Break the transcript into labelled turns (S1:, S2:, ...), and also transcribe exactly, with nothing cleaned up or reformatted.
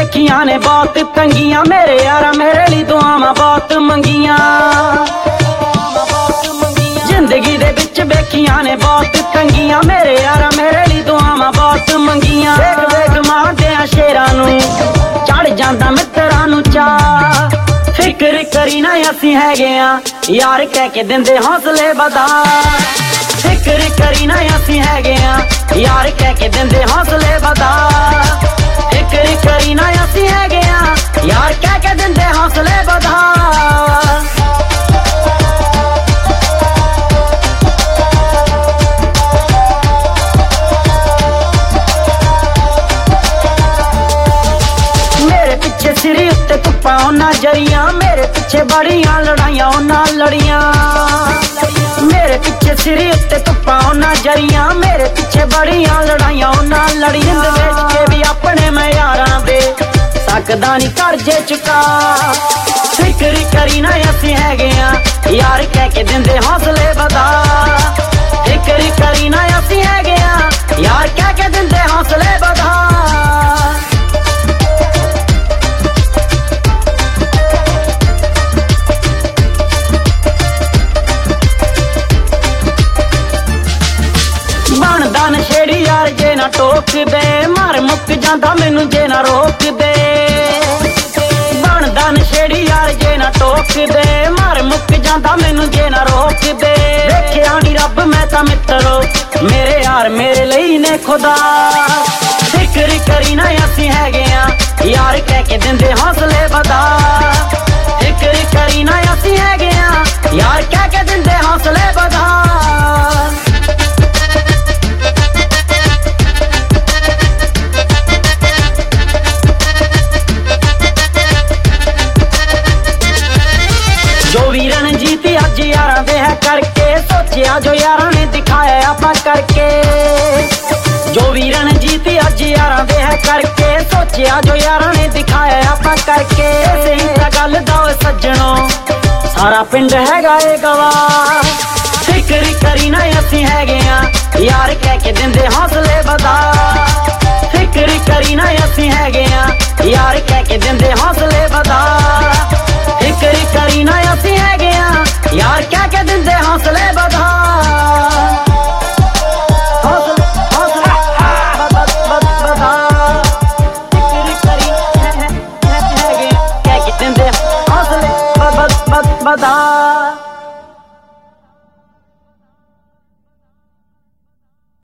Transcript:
S1: देखियां ने बहुत तंगियां, मेरे यारा मेरे लिए दुआवां बहुत मंगियां। जिंदगी दे विच वेखियां ने बहुत तंगियां, मेरे यारा मेरे लिए दुआवां बहुत मंगियां। देख देख मारदियां शेरां नूं चढ़ जांदा मित्तरां नूं चाह। फिक्र करी ना असीं हैगे आ यार कह के दिंदे हौसले बधा। फिक्र करी ना असीं हैगे आ यार कह के दिंदे हौसले बधा। फिक्र करी ना असीं हैगे आ यार कह के दिंदे हौसले बधा। मेरे पिछे सिरी उत्ते धुप्पा उन्हां जरियां, मेरे पिछे बड़ियां लड़ाइयां उन्हां लड़ियां। मेरे पिछे सिरी उत्ते धुप्पा उन्हां जरियां, मेरे पिछे बड़ियां लड़ाइयां उन्हां लड़ियां। वेच के भी अपने मैं यारां दे सकदा नी कर्जे चुका। फिक्र करी ना असीं हैगे आ यार कह के दिंदे हौसले बधा। फिक्र करी ना असीं हैगे आ यार कह के दिंदे हौसले बधा। बनदा नशेड़ी यार जे ना टोक दे, मर मुक जांदा मैनू जे ना रोक दे। बनदा नशेड़ी यार जे ना टोक दे, मर मुक जांदा मैनू जे ना रोक दे। देखिया नी रब मैं तां मित्रो मेरे यार मेरे लिए ने खुदा। फिक्र करी ना असीं हैगे आ यार कह के दिंदे हौसले बधा। फिक्र करी ना असीं हैगे आ यार कह के दिंदे हौसले बधा। जो भी रणजीत अज यारां दे है करके, सोचिया जो यारां ने दिखाया आपा करके। जो भी रणजीत अज यारां दे है करके, सोचिया जो यारां ने दिखाया आपा करके। सही तां गल दा सज्जणों सारा पिंड हैगा ए गवाह। फिक्र करी ना असीं हैगे आ यार कह के दिंदे हौसले बधा। फिक्र करी ना असीं हैगे आ यार कह के दिंदे हौसले बधा। फिक्र करी ना असीं हैगे आ यार कह के दिंदे हौसले बधा। हौसले हौसले बधा। फिक्र करी हैगे कह के दिंदे हौसले बधा।